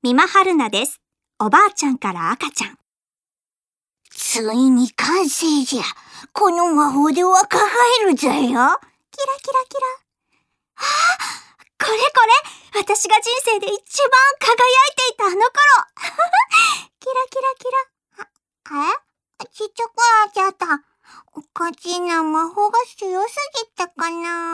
みまはるなです。おばあちゃんから赤ちゃん。 ついに完成じゃ。この魔法で若返るぞよ。キラキラキラ。 これ私が人生で一番輝いていたあの頃キラキラキラ。 ちっちゃくなっちゃった。おかしいな、魔法が強すぎたかな。